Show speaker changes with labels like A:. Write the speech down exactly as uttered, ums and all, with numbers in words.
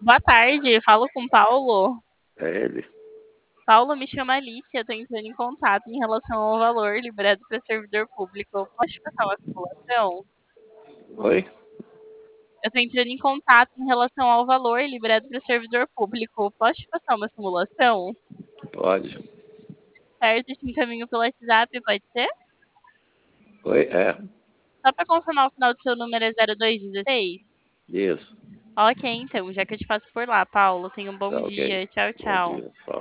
A: Boa tarde, falo com o Paulo.
B: É ele.
A: Paulo, me chama Alicia, eu tô entrando em contato em relação ao valor liberado para servidor público. Posso te passar uma simulação?
B: Oi?
A: Eu tô entrando em contato em relação ao valor liberado para servidor público. Posso te passar uma simulação?
B: Pode.
A: Certo, te encaminho pelo WhatsApp, pode ser?
B: Oi? É.
A: Só para confirmar, o final do seu número é zero dois um seis?
B: Isso.
A: Ok, então, já que eu te passo por lá, Paulo, tenha um bom
B: Tá ok.
A: dia. Tchau,
B: Bom
A: tchau.
B: dia. Fala.